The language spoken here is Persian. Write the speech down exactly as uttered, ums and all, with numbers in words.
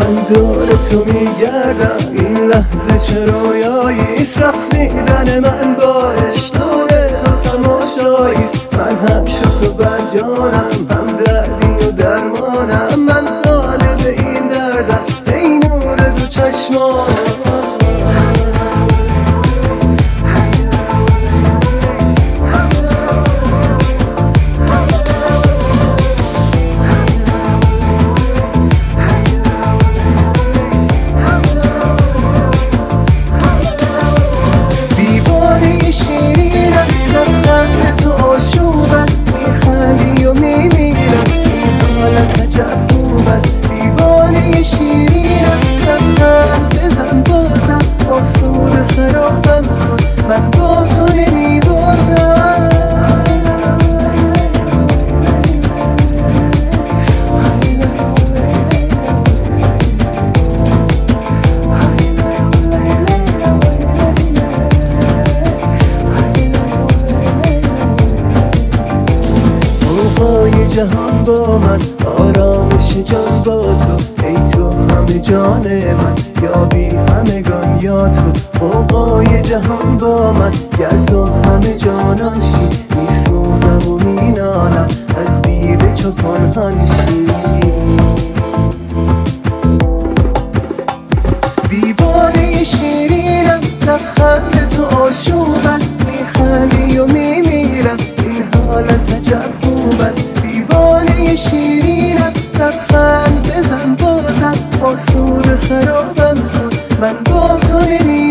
من دور تو میگردم، این لحظه چه رویاییست، رقصیدن من با عشق دور تو تماشاییست. من هم شد تو بر جانم، هم دردی و درمانم، من طالب این دردم ای نور دو چشمانم. دیوانه شیرینم لبخند بزن بازم، آسود خرابم کن من با تو نمیبازم. موقعی جهان با من، آرامش جان با تو، ای تو همه جان من یا بی همگان یا تو. موقعی جهان با من، گر تو همه جانان شی، میسوزم و مینالم از دیده چو پنهان شی. دیوانه شیرینم لبخند تو آشوب است، میخندی و میمیرم این حالت عجب خوب است. دیوانه شیرینم لبخند بزن بازم، آسود خرابم کن من با تو نمی